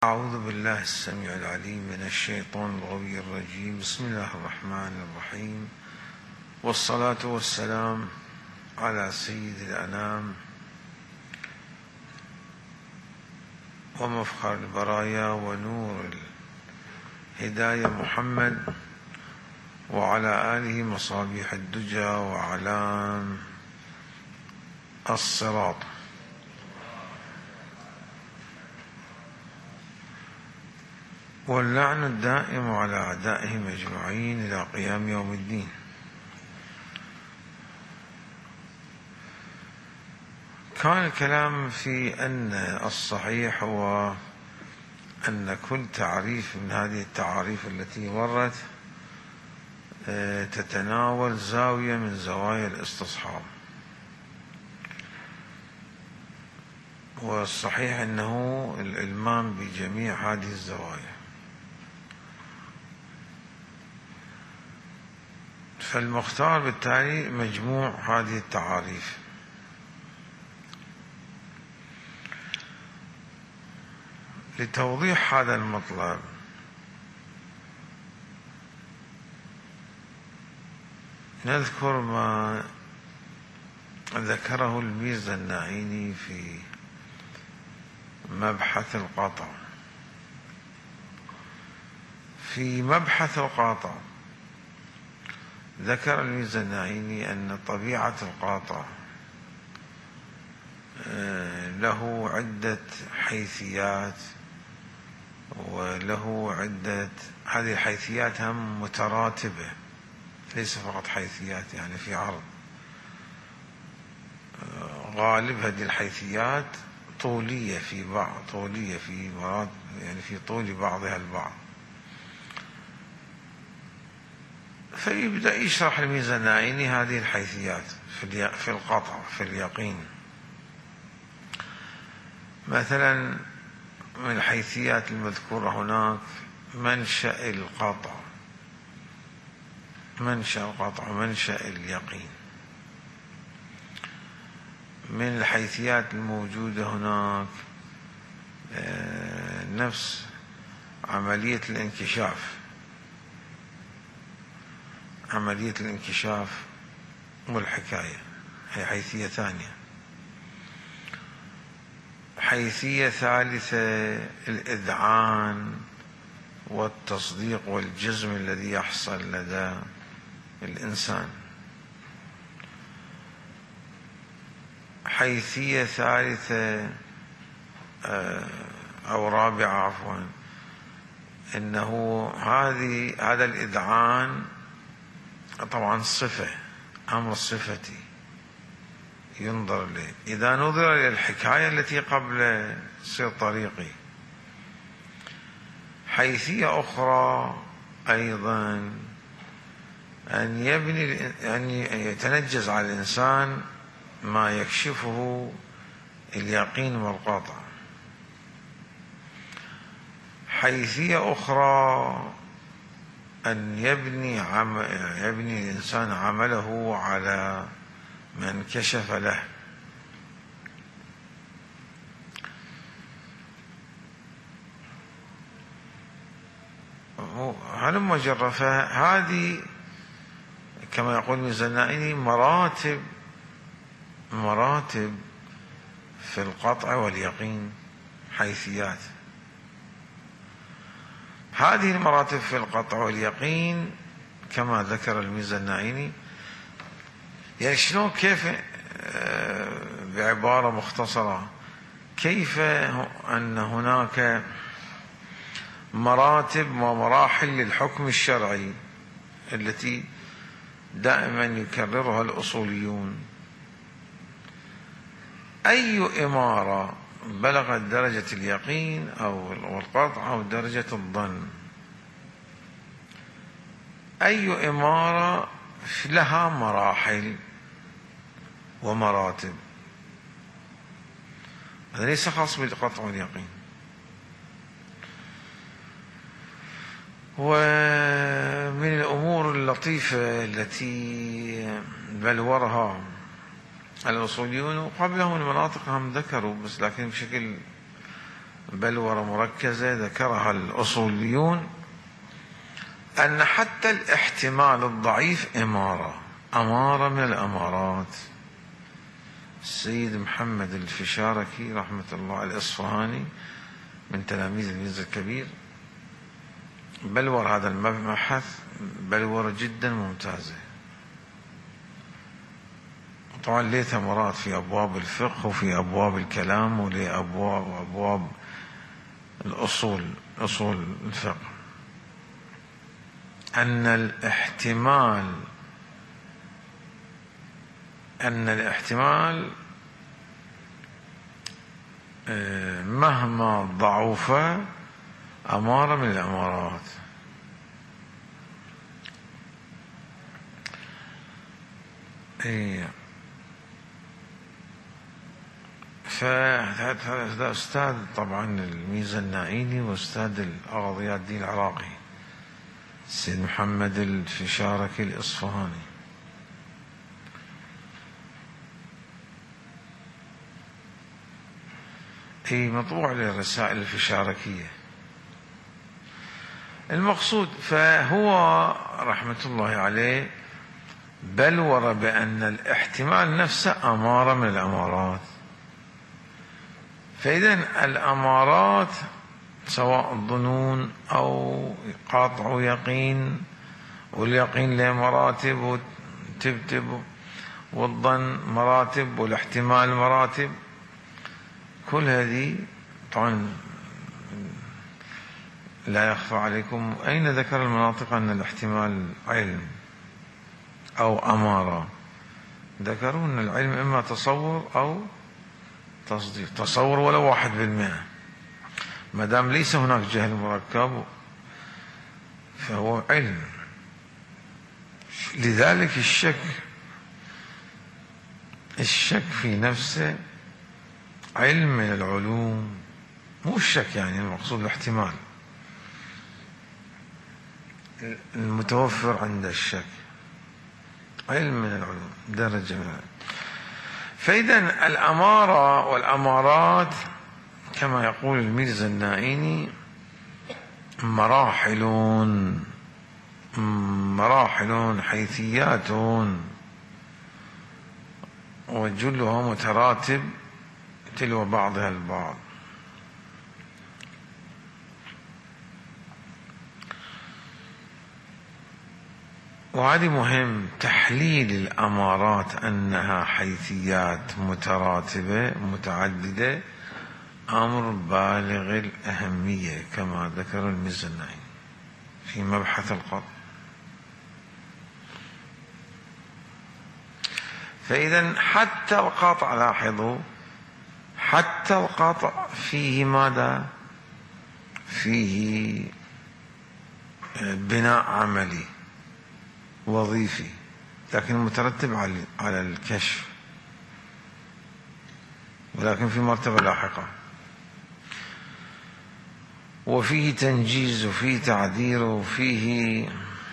أعوذ بالله السميع العليم من الشيطان الغوي الرجيم. بسم الله الرحمن الرحيم، والصلاة والسلام على سيد الأنام ومفخر البرايا ونور الهداية محمد، وعلى آله مصابيح الدجى وأعلام الصراط. واللعن الدائم على أعدائهم أجمعين إلى قيام يوم الدين. كان الكلام في أن الصحيح هو أن كل تعريف من هذه التعاريف التي مرت تتناول زاوية من زوايا الاستصحاب، والصحيح أنه الإلمام بجميع هذه الزوايا. فالمختار بالتالي مجموع هذه التعاريف. لتوضيح هذا المطلب نذكر ما ذكره الميرزا النعيني في مبحث القاطع. في مبحث القاطع ذكر الميرزا النعيني أن طبيعة القاطع له عدة حيثيات، وله عدة، هذه الحيثيات هم متراتبة، ليس فقط حيثيات يعني في عرض. غالب هذه الحيثيات طولية في بعض، طولية في مرات، يعني في طول بعضها البعض. فيبدأ يشرح الميرزا النعيني هذه الحيثيات في القطع، في اليقين. مثلا من الحيثيات المذكورة هناك منشأ القطع، منشأ القطع ومنشأ اليقين. من الحيثيات الموجودة هناك نفس عملية الانكشاف، عملية الانكشاف والحكاية، هي حيثية ثانية. حيثية ثالثة الإذعان والتصديق والجزم الذي يحصل لدى الإنسان. حيثية ثالثة أو رابعة عفوا، إنه هذا الإذعان طبعا صفة، أمر صفتي ينظر له. إذا نظر إلى الحكاية التي قبل يصير طريقي. حيثية أخرى أيضا أن يتنجز على الإنسان ما يكشفه اليقين والقطع. حيثية أخرى أن يبني الإنسان عمله على من كشف له. هلم جرة. فهذه كما يقول الميرزا النعيني مراتب في القطع واليقين، حيثيات. هذه المراتب في القطع واليقين كما ذكر الميرزا النعيني، يعني شلون، كيف، بعبارة مختصرة، كيف أن هناك مراتب ومراحل للحكم الشرعي التي دائما يكررها الأصوليون. أي إمارة بلغت درجة اليقين أو القطع أو درجة الظن، أي إمارة لها مراحل ومراتب. هذا ليس خاص بالقطع واليقين. ومن الأمور اللطيفة التي بلورها الأصوليون، وقبلهم المناطق هم ذكروا بس لكن بشكل بلورة مركزة ذكرها الأصوليون، أن حتى الاحتمال الضعيف أمارة من الأمارات. السيد محمد الفشاركي رحمة الله الإصفهاني من تلاميذ الميزة الكبير بلور هذا المبحث بلورة جدا ممتازة، طبعا له ثمرات في أبواب الفقه وفي أبواب الكلام وأبواب الأصول، أصول الفقه. أن الاحتمال مهما ضعف أمارة من الأمارات. فهذا أستاذ طبعا الميزة النائيني وأستاذ الأغضيات الدين العراقي السيد محمد الفشاركي الإصفهاني. مطبوع للرسائل الفشاركية. المقصود فهو رحمة الله عليه بلور بأن الاحتمال نفسه أمارة من الأمارات. فإذا الأمارات سواء ظنون أو قاطع يقين، واليقين له مراتب وتبتب، والظن مراتب، والاحتمال مراتب، كل هذه طبعا لا يخفى عليكم. أين ذكر المناطق أن الاحتمال علم أو أمارة؟ ذكروا أن العلم إما تصور أو تصديق. تصور ولو 1%، ما دام ليس هناك جهل مركب فهو علم. لذلك الشك في نفسه علم من العلوم، مو الشك يعني المقصود الاحتمال المتوفر عند الشك، علم من العلوم، درجة من العلم. فإذا الأمارة والأمارات كما يقول الميرزا النائيني مراحل حيثيات وجلها متراتب تلو بعضها البعض. وهذه مهم تحليل الأمارات أنها حيثيات متراتبة متعددة، أمر بالغ الأهمية كما ذكر الميرزا النائيني في مبحث القطع. فإذا حتى القطع، لاحظوا، حتى القطع فيه ماذا؟ فيه بناء عملي وظيفي، لكن مترتب على الكشف، ولكن في مرتبة لاحقة. وفيه تنجيز وفيه تعديل وفيه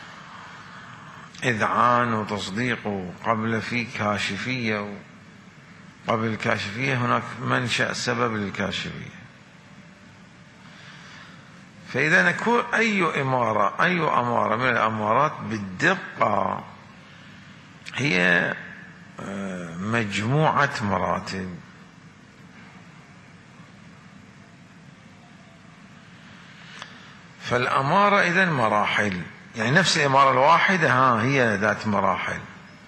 إذعان وتصديق، قبل في كاشفية، وقبل الكاشفية هناك منشأ سبب للكاشفية. فإذا نكون أي أمارة من الأمارات بالدقة هي مجموعة مراتب. فالأمارة إذن مراحل، يعني نفس الإمارة الواحدة هي ذات مراحل،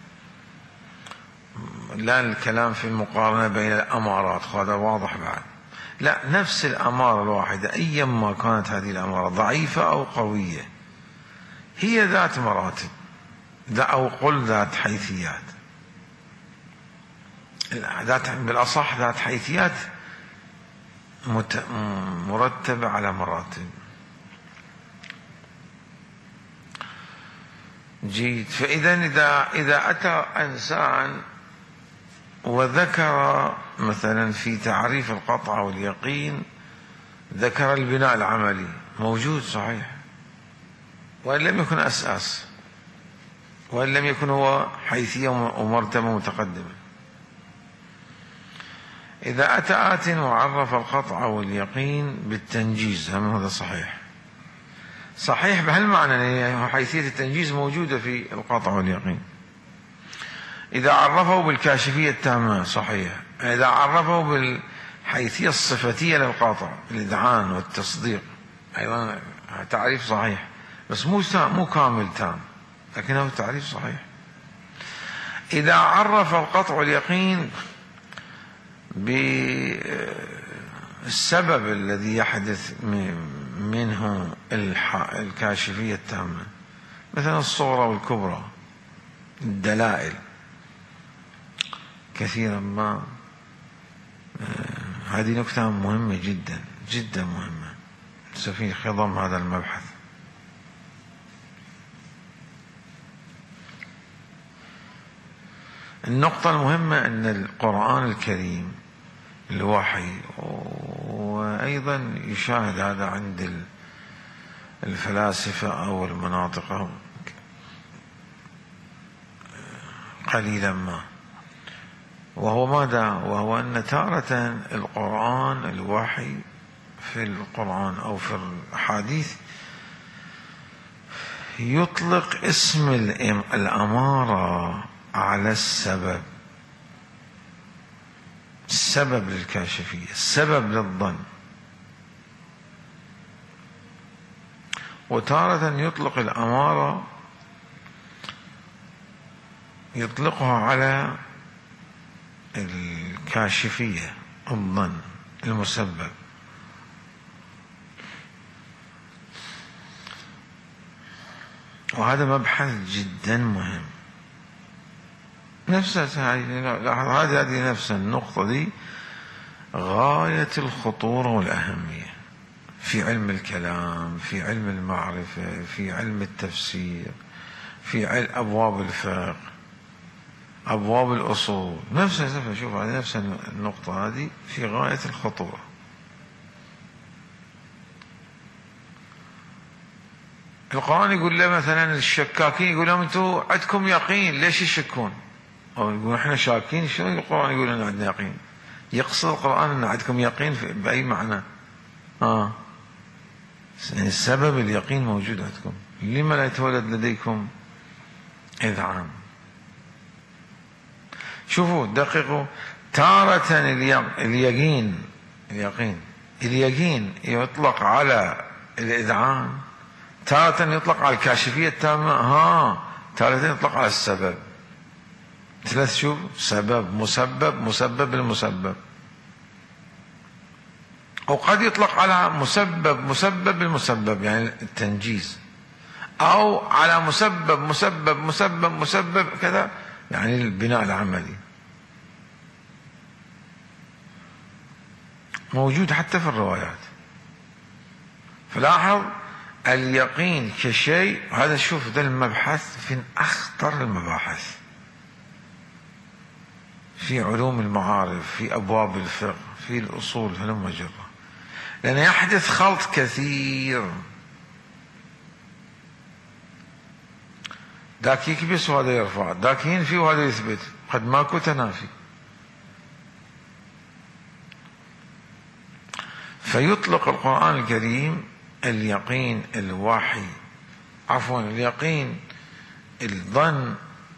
لا الكلام في المقارنة بين الأمارات، هذا واضح بعد. لا، نفس الأمارة الواحدة أيما كانت هذه الأمارة ضعيفة أو قوية هي ذات مراتب، أو قل ذات حيثيات، بالأصح ذات حيثيات مرتبة على مراتب. جيد. فإذا إذا أتى إنسان وذكر مثلا في تعريف القطع واليقين ذكر البناء العملي، موجود صحيح، وإن لم يكن أساس، وإن لم يكن هو حيثية ومرتبة متقدمة، إذا أتى آت وعرف القطع واليقين بالتنجيز، هم هذا صحيح. صحيح بهالمعنى أن حيثية التنجيز موجودة في القطع واليقين. إذا عرفه بالكاشفية التامة صحيح. إذا عرفه بالحيثية الصفتية للقطع، الإذعان والتصديق، أيضا تعريف صحيح، بس مو كامل تام، لكنه تعريف صحيح. إذا عرف القطع واليقين بالسبب الذي يحدث منه الكاشفية التامة، مثلا الصغرى والكبرى، الدلائل كثيرا ما، هذه نكتة مهمة جدا جدا مهمة في خضم هذا المبحث. النقطة المهمة أن القرآن الكريم الوحي، وأيضا يشاهد هذا عند الفلاسفة أو المناطق قليلا ما، وهو ماذا؟ وهو أن تارة القرآن الوحي في القرآن أو في الحديث يطلق اسم الأمارة على السبب، السبب للكاشفية، السبب للظن. وتارة يطلق الأمارة يطلقها على الكاشفية، الظن المسبب. وهذا مبحث جدا مهم. هذه نفس النقطة دي غاية الخطورة والأهمية في علم الكلام، في علم المعرفة، في علم التفسير، في أبواب الفقه، أبواب الأصول. شوف هذه نفس النقطة هذه في غاية الخطورة. القرآن يقول له مثلا الشكاكين، يقول لهم أنتم عندكم يقين، ليش تشكون؟ أو يقول إحنا شاكين. شنو القرآن يقول أن عندنا يقين؟ يقصد القرآن أن عندكم يقين بأي معنى؟ يعني السبب اليقين موجود عندكم، لما لا يتولد لديكم إذعان؟ شوفوا دققوا، تارة اليقين يطلق على الإذعان، تارة يطلق على الكاشفية التامة، تارة يطلق على السبب. ثلاث، شوف، سبب، مسبب المسبب. وقد يطلق على مسبب المسبب، يعني التنجيز، أو على مسبب كذا، يعني البناء العملي. موجود حتى في الروايات. فلاحظ اليقين كشيء، هذا شوف ذا المبحث من أخطر المباحث في علوم المعارف، في أبواب الفقه، في الأصول، هلم جرة، لأن يحدث خلط كثير. ذاك يكبس وهذا يرفع، ذاك ينفي وهذا يثبت، قد ماكو تنافي. فيطلق القرآن الكريم اليقين الوحي، اليقين الظن،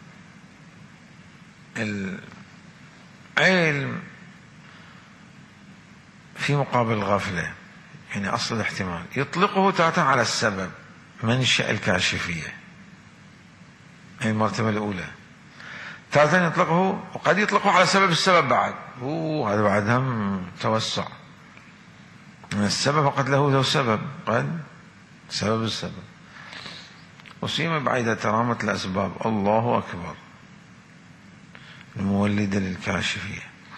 العلم في مقابل الغفلة، يعني أصل الاحتمال. يطلقه تارة على السبب، منشأ الكاشفية، هي المرتبة الأولى. تارة يطلقه، وقد يطلقه على سبب السبب بعد، هذا بعد هم توسع من السبب، وقد له سبب، قد سبب السبب. وسيما بعيدة ترامة الأسباب، الله أكبر، المولدة للكاشفية.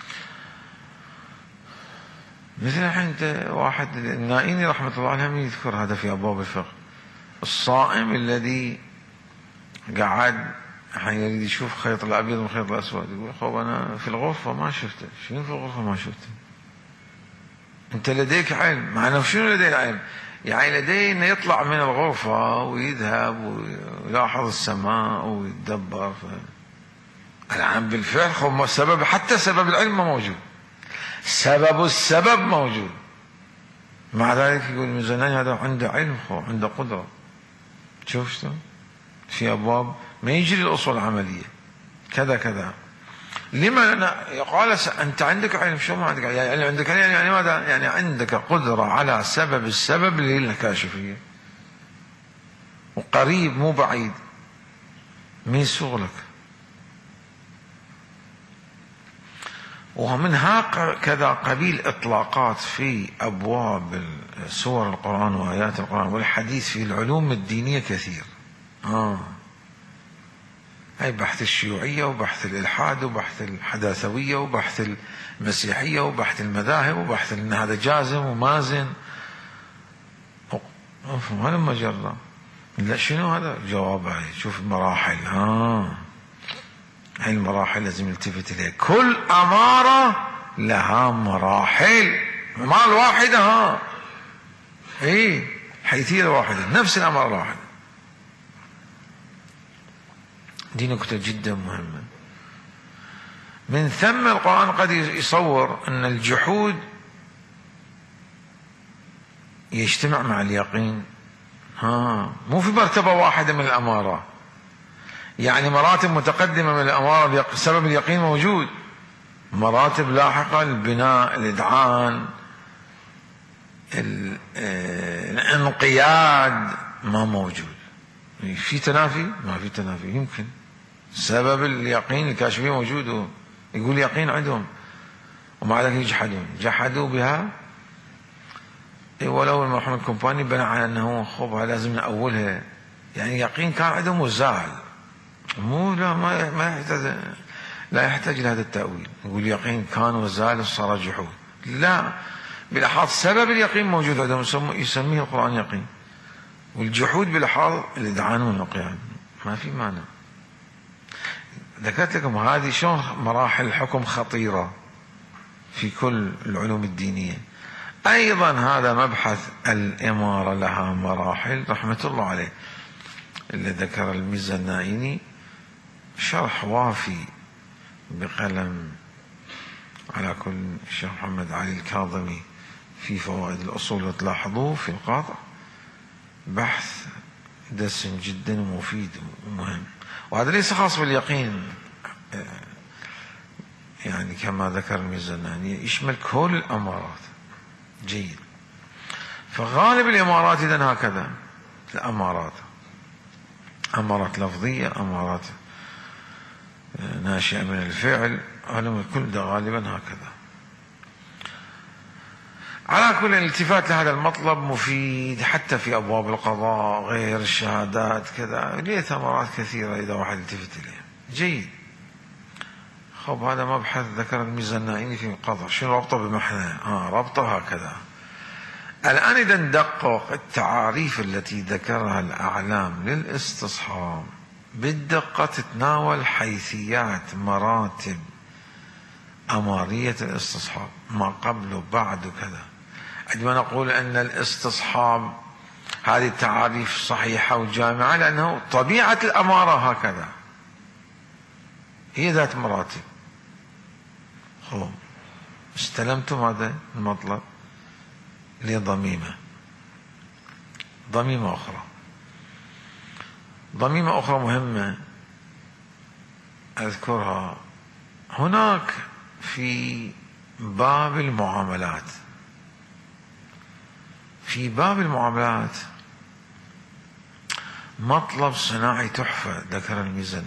مثل عند واحد النائيني رحمة الله عليه يذكر هذا في أبواب الفقه، الصائم الذي قعد يريد يشوف خيط الأبيض من خيط الأسود، يقول خب أنا في الغرفة ما شفته. شنو في الغرفة ما شفته؟ أنت لديك علم، معناه شنو لدي العلم؟ يعني لديه أنه يطلع من الغرفة ويذهب ويلاحظ السماء ويتدبر. الآن بالفعل سبب، حتى سبب العلم موجود. سبب السبب موجود. مع ذلك يقول الميزاناني هذا عنده علم، عنده قدرة. شوف شلون في أبواب ما يجري الأصول العملية كذا كذا. لما قال أنت عندك علم؟ شو ما عندك علم؟ يعني عندك علم يعني ماذا؟ يعني عندك قدرة على سبب السبب للكاشفية، وقريب مو بعيد، ما يسوغ لك. ومن هكذا قبيل إطلاقات في أبواب سور القرآن وآيات القرآن والحديث في العلوم الدينية كثير. هاي بحث الشيوعية وبحث الإلحاد وبحث الحداثوية وبحث المسيحية وبحث المذاهب وبحث إن هذا جازم ومازن. هذا مجرة. لا شنو هذا؟ جواب هاي. شوف المراحل. هاي المراحل لازم نلتفت إليها. كل أمارة لها مراحل، ما الواحدة. إيه حيثية الواحدة، نفس الأمارة الواحدة. دي نكتة جدا مهمة. من ثم القرآن قد يصور أن الجحود يجتمع مع اليقين. مو في مرتبة واحدة من الأمارة، يعني مراتب متقدمة من الأمارة سبب اليقين موجود، مراتب لاحقة البناء، الإذعان، الانقياد ما موجود. في تنافي؟ ما في تنافي. يمكن سبب اليقين الكاشفية موجود، يقول يقين عندهم، ومع ذلك يجحدون. جحدوا بها. ولو المرحوم الكومباني بنى على أنه خبها لازم نأولها، يعني يقين كان عندهم وزال. مو لا ما يحتاج، لا يحتاج لهذا التأويل. يقول يقين كان وزال وصار جحود. لا، بلحاظ سبب اليقين موجود عندهم، يسميه القرآن يقين. والجحود بلحاظ الإذعان والنقيان. ما في معنى. ذكرت لكم هذه شلون مراحل الحكم خطيرة في كل العلوم الدينية. أيضا هذا مبحث الإمارة لها مراحل، رحمة الله عليه، اللي ذكر الميزة النائيني شرح وافي بقلم على كل الشيخ محمد علي الكاظمي في فوائد الأصول، وتلاحظوه في القاطع بحث دسم جدا ومفيد ومهم. وهذا ليس خاص باليقين، يعني كما ذكر الميزاناني يشمل كل الأمارات. جيد. فغالب الإمارات إذن هكذا، الأمارات أمارات لفظية، أمارات ناشئة من الفعل، الكل ده غالبا هكذا. على كل الالتفات لهذا المطلب مفيد حتى في أبواب القضاء غير الشهادات كذا، ليه ثمرات كثيرة إذا واحد التفت إليها. جيد. خب هذا مبحث ذكر الميزة النائيني في القضاء. شنو ربطه بمحنى؟ ربطه هكذا. الآن إذا ندقق التعاريف التي ذكرها الأعلام للاستصحاب بالدقة، تتناول حيثيات مراتب أمارية الاستصحاب، ما قبل وبعد وكذا. عندما نقول أن الاستصحاب هذه التعاريف صحيحة وجامعة، لأنه طبيعة الأمارة هكذا، هي ذات مراتب. استلمتم هذا المطلب لضميمة، ضميمة أخرى مهمة أذكرها. هناك في باب المعاملات، مطلب صناعي تحفة ذكر الميزة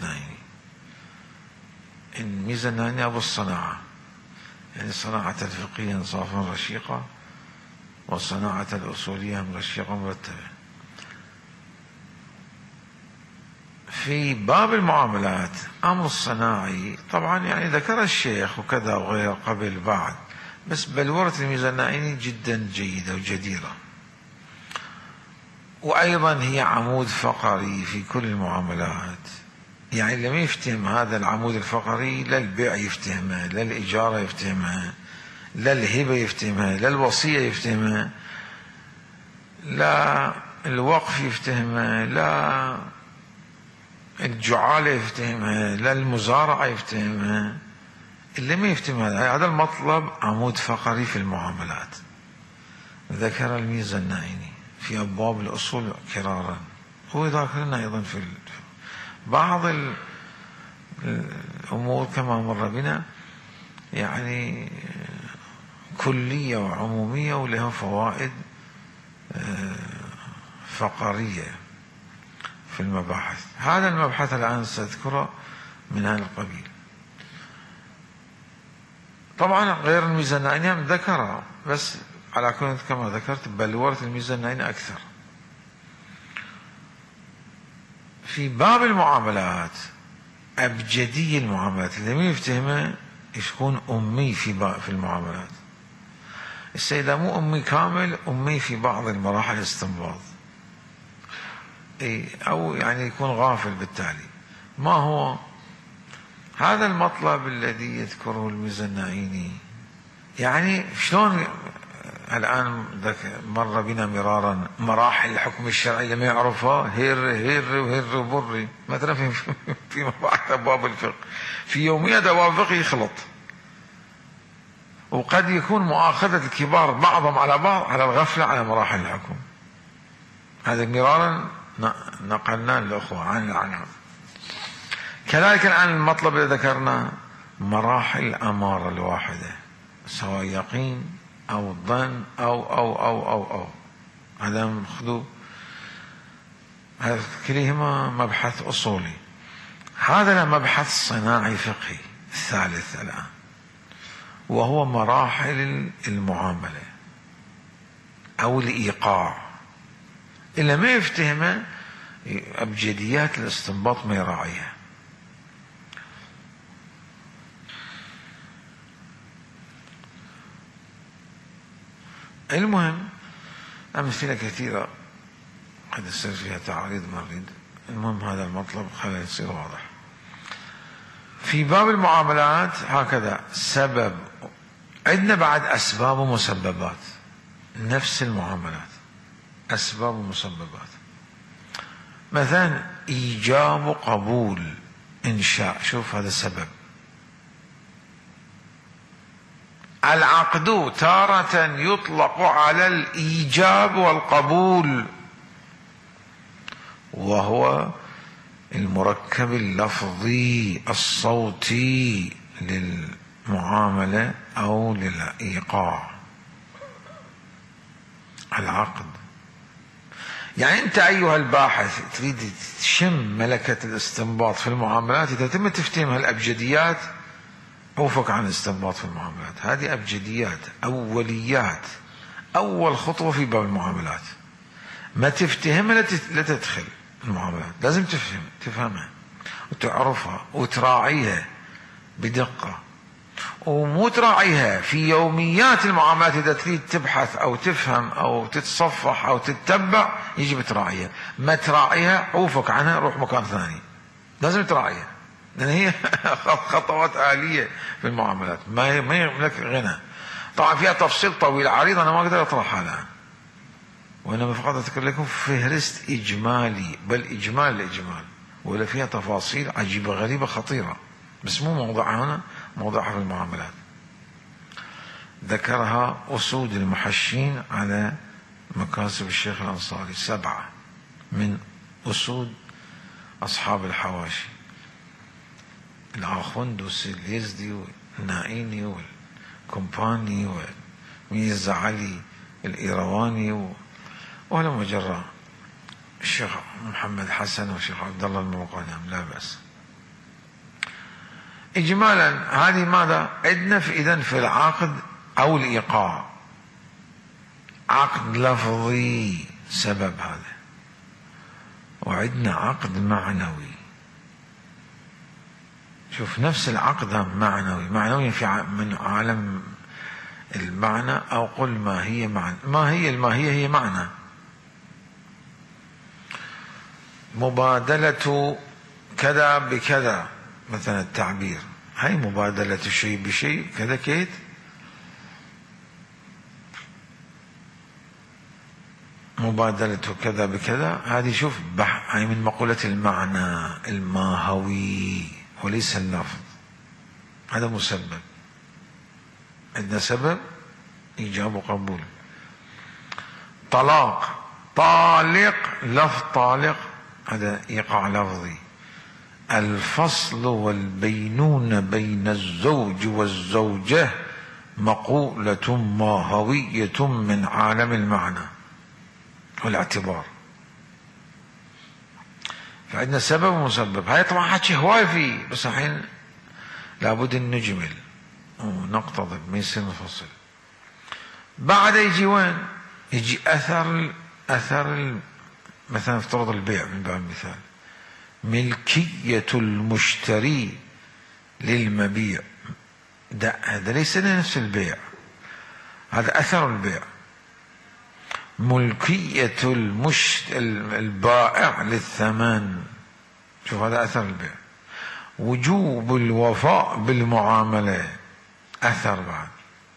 النائيني أبو الصناعة، يعني صناعة الفقهية إنصافا رشيقة، والصناعة الأصولية رشيقة مرتبة. في باب المعاملات أمر الصناعي طبعا يعني ذكر الشيخ وكذا وغير قبل بعد، بس بلورة الميزة النائيني جدا جيدة وجديرة، وأيضا هي عمود فقري في كل المعاملات. يعني اللي ما يفتهم هذا العمود الفقري، لا البيع يفتهمه، لا الإجارة يفتهمها، لا الهبة يفتهمها، لا الوصية يفتهمها، لا الوقف يفتهمها، لا الجعالة يفتهمها، لا المزارعة يفتهمها، اللي ما يفتهم هذا المطلب عمود فقري في المعاملات. ذكر الميزة النائني في أبواب الأصول كرارا، هو ذاكر لنا أيضا في بعض الأمور كما مر بنا، يعني كلية وعمومية ولها فوائد فقرية في المباحث. هذا المبحث الآن سأذكره من هذا القبيل. طبعا غير الميزة النائنة ذكرها، بس على كل كما ذكرت بلورة الميزة النائنة أكثر. في باب المعاملات أبجدي المعاملات، اللي ما يفتهمه يكون أمي في المعاملات. السيدة مو أمي كامل، أمي في بعض المراحل الاستنباط، أو يعني يكون غافل. بالتالي ما هو هذا المطلب الذي يذكره الميزة النائني؟ يعني شلون الآن مر بنا مرارا مراحل الحكم الشرعي لما يعرفها هر وبري مثلا في مباحث أبواب الفقه، في يومية أبواب الفقه يخلط، وقد يكون مؤاخذة الكبار بعضهم على بعض على الغفلة على مراحل الحكم. هذا مرارا نقلنا للأخوة عن العنهم. كذلك الآن المطلب الذي ذكرنا مراحل الأمارة الواحدة، سواء يقين أو ظن أو هذا خذوا، هذا كلهما مبحث أصولي. هذا مبحث صناعي فقهي الثالث الآن، وهو مراحل المعاملة أو الإيقاع. إلا ما يفتهمه أبجديات الاستنباط ما يراعيها. المهم أمثلة كثيرة قد يصير فيها تعاريض مريض. المهم هذا المطلب خليه يصير واضح. في باب المعاملات هكذا سبب، عندنا بعد أسباب ومسببات، نفس المعاملات أسباب ومسببات. مثلا إيجاب قبول إنشاء، شوف هذا سبب. العقد تارة يطلق على الإيجاب والقبول، وهو المركب اللفظي الصوتي للمعاملة أو للإيقاع. العقد يعني أنت أيها الباحث تريد تشم ملكة الاستنباط في المعاملات، إذا تم تفتهم هالأبجديات عوفك عن الاستنباط في المعاملات. هذه أبجديات أوليات، أول خطوة في باب المعاملات. ما تفتهمها لا تدخل المعاملات، لازم تفهمها وتعرفها وتراعيها بدقة، ومو تراعيها في يوميات المعاملات. إذا تريد تبحث أو تفهم أو تتصفح أو تتبع يجب تراعيها. ما تراعيها عوفك عنها، روح مكان ثاني. لازم تراعيها لأن هي خطوات آلية في المعاملات، ما يملك غنى. طبعا فيها تفصيل طويل عريض أنا ما أقدر أطرحها الآن، وإنما فقط أذكر لكم فهرست إجمالي، بل إجمال الإجمال، ولا فيها تفاصيل عجيبة غريبة خطيرة، بس مو موضوعها هنا، موضوعها في المعاملات. ذكرها أسود المحشين على مكاسب الشيخ الأنصاري، 7 من أسود أصحاب الحواشي: الآخوندس اليزدي والنائيني والكمباني وميرزا علي الإيرواني ولا مجرى الشيخ محمد حسن والشيخ عبد الله المقدم، لا بأس. إجمالا هذه ماذا عندنا إذن في العقد أو الإيقاع؟ عقد لفظي سبب هذا، وعندنا عقد معنوي. شوف نفس العقد معنوي في من عالم المعنى، أو قل ما هي معنى. ما هي الماهية؟ هي معنى. مبادلة كذا بكذا مثلا، التعبير هاي مبادلة شيء بشيء كذا كيت. مبادلة كذا بكذا هذه شوف هاي من مقولة المعنى الماهوي وليس اللفظ. هذا مسبب. عندنا سبب إيجاب وقبول. طلاق، طالق، لفظ طالق هذا إيقاع لفظي. الفصل والبينون بين الزوج والزوجة مقولة ماهوية من عالم المعنى والاعتبار. فعندنا سبب ومسبب. هاي طبعا حكي هواي فيه، بس الحين لابد ان نجمل ونقتضب، ما يصير نفصل. بعد يجي وين؟ يجي اثر مثلا افترض البيع من باب المثال، ملكية المشتري للمبيع. هذا ليس نفس البيع، هذا اثر البيع. ملكية البائع للثمن، شوف هذا اثر البيع. وجوب الوفاء بالمعاملة، اثر بعد.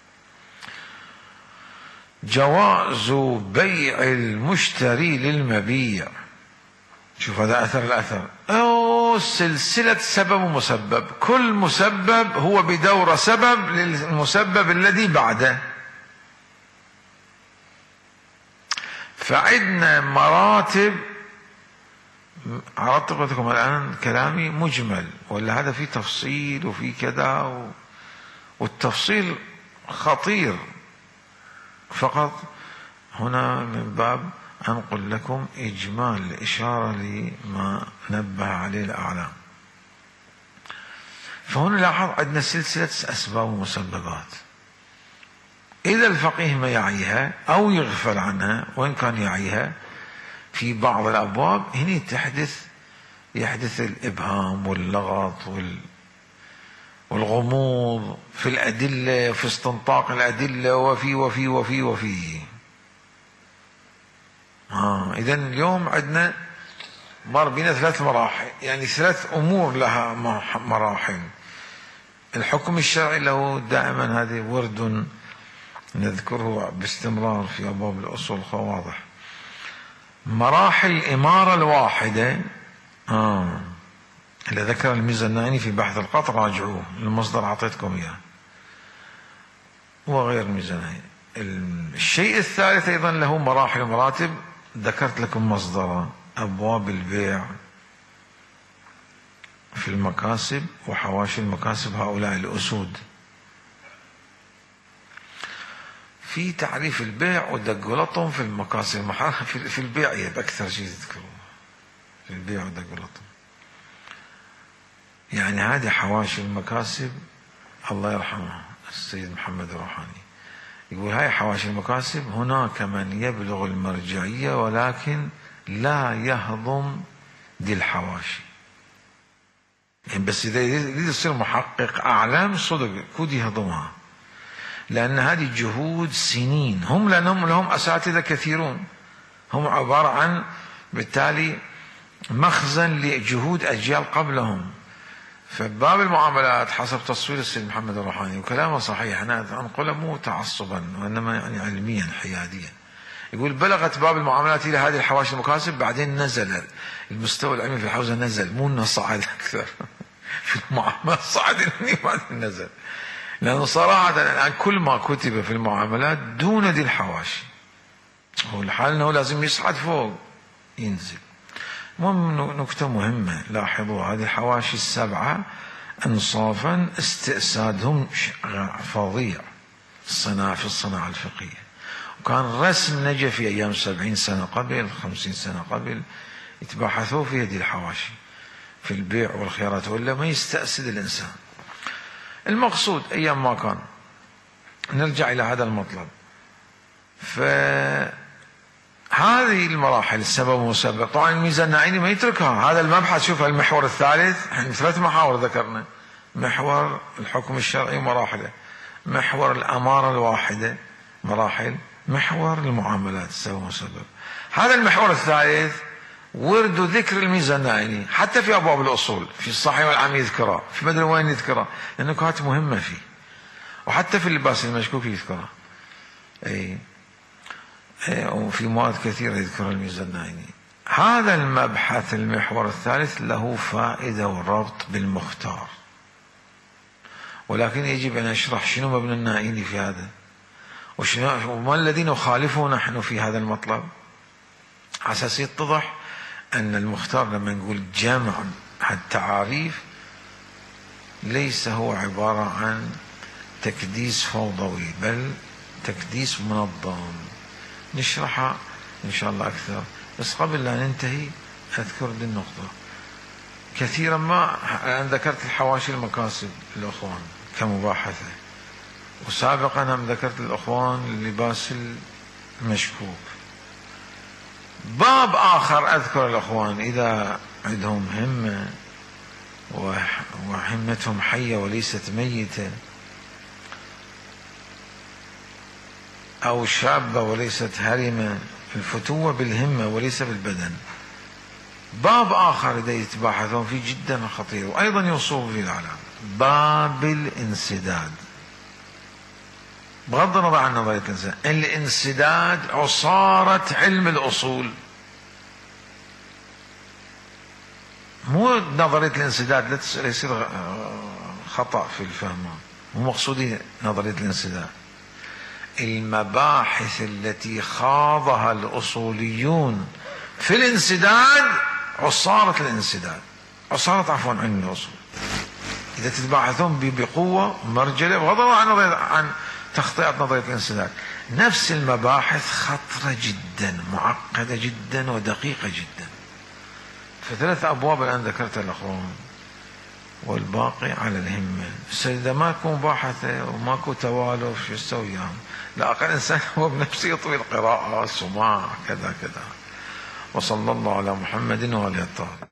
جواز بيع المشتري للمبيع، شوف هذا اثر الاثر. او سلسلة سبب ومسبب، كل مسبب هو بدور سبب للمسبب الذي بعده. فعندنا مراتب. عرضت لكم الآن كلامي مجمل، ولا هذا فيه تفصيل وفي كذا والتفصيل خطير. فقط هنا من باب أنقل لكم إجمال إشارة لما نبه عليه الأعلام. فهنا لاحظ عندنا سلسلة أسباب ومسببات. إذا الفقيه ما يعيها أو يغفل عنها، وإن كان يعيها في بعض الأبواب، هنا يحدث الإبهام واللغط والغموض في الأدلة، في استنطاق الأدلة، وفي إذن اليوم عندنا مر بنا 3 مراحل، يعني 3 أمور لها مراحل. الحكم الشرعي له دائما هذه ورد نذكره باستمرار في أبواب الأصول واضح. مراحل الإمارة الواحدة اللي ذكر الميزاناني في بحث القطر، راجعوه، المصدر أعطيتكم إياه، وغير الميزاناني. الشيء الثالث أيضا له مراحل ومراتب، ذكرت لكم مصدره، أبواب البيع في المكاسب وحواشي المكاسب، هؤلاء الأسود في تعريف البيع ودقلطهم في المكاسب. في البيع بأكثر شيء تذكرون في البيع ودقلطهم. يعني هذه حواشي المكاسب، الله يرحمه السيد محمد الروحاني يقول هاي حواشي المكاسب، هناك من يبلغ المرجعية ولكن لا يهضم دي الحواشي. يعني بس إذا يريد يصير محقق أعلام صدق كود يهضمها، لأن هذه جهود سنين. لأنهم لهم أساتذة كثيرون، هم عبارة عن بالتالي مخزن لجهود أجيال قبلهم. فباب المعاملات حسب تصوير السيد محمد الروحاني، وكلامه صحيح، أنا أنقله مو تعصبا وإنما يعني علميا حياديا، يقول بلغت باب المعاملات إلى هذه الحواشي المكاسب، بعدين نزل المستوى العلمي في الحوزة، نزل مو إنه صعد أكثر في المعاملات صعد بعدين نزل. لأنه صراحة الآن كل ما كتب في المعاملات دون دي الحواشي، هو الحال أنه لازم يصعد فوق ينزل. نكتة مهمة لاحظوا، هذه الحواشي 7 أنصافا استئسادهم فظيع في الصناعة الفقهية، وكان رسم نجا في أيام 70 سنة قبل 50 سنة قبل يتباحثوا في هذه الحواشي في البيع والخيارات، ولا ما يستأسد الإنسان. المقصود أيام ما كان نرجع إلى هذا المطلب. فهذه المراحل السبب والمسبب، طبعا الميزاناني ما يتركها. هذا المبحث، شوف المحور الثالث، احنا 3 محاور ذكرنا: محور الحكم الشرعي ومراحله، محور الأمارة الواحدة مراحل، محور المعاملات السبب والمسبب. هذا المحور الثالث ورد ذكر الميزاناني حتى في أبواب الأصول، في الصحيح والعام يذكرها، في مدري وين يذكرها، لأنه كانت مهمة فيه، وحتى في اللباس المشكوك يذكرها، وفي مواد كثيرة يذكرها الميزاناني. هذا المبحث المحور الثالث له فائدة والربط بالمختار، ولكن يجب أن نشرح شنو مبنى النائين في هذا، وما الذي نخالفه نحن في هذا المطلب، على أساس يتضح أن المختار لما نقول جمع التعاريف ليس هو عبارة عن تكديس فوضوي، بل تكديس منظم. نشرحها إن شاء الله أكثر، بس قبل لا ننتهي أذكر دي النقطة. كثيرا ما أنا ذكرت الحواشي المكاسب الأخوان كمباحثة، وسابقا هم ذكرت الأخوان اللباس المشكوك. باب آخر أذكر الأخوان إذا عندهم همة وهمتهم حية وليست ميتة، أو شابة وليست هرمة، الفتوة بالهمة وليس بالبدن. باب آخر إذا يتباحثون فيه جدا خطير، وأيضا يوصف فيه العلام، باب الانسداد. بغض النظر عن نظرية الانسداد، الانسداد عصارة علم الأصول، مو نظرية الانسداد، لا يصير خطأ في الفهم، مو مقصودي نظرية الانسداد. المباحث التي خاضها الأصوليون في الانسداد عصارة الانسداد، عصارة عفوا علم الأصول. إذا تتباحثون بقوة مرجلة، بغض النظر عن تخطئة نظرية الانسداد، نفس المباحث خطرة جدا، معقدة جدا ودقيقة جدا. فثلاث أبواب الآن ذكرتها الأخوان، والباقي على الهمة. إذا ماكو مباحثة وماكو توالف شو يسوي؟ لا أقل إنسان هو بنفسه يطوي القراءة، سماع، كذا كذا. وصلى الله على محمد وآله الطاهرين.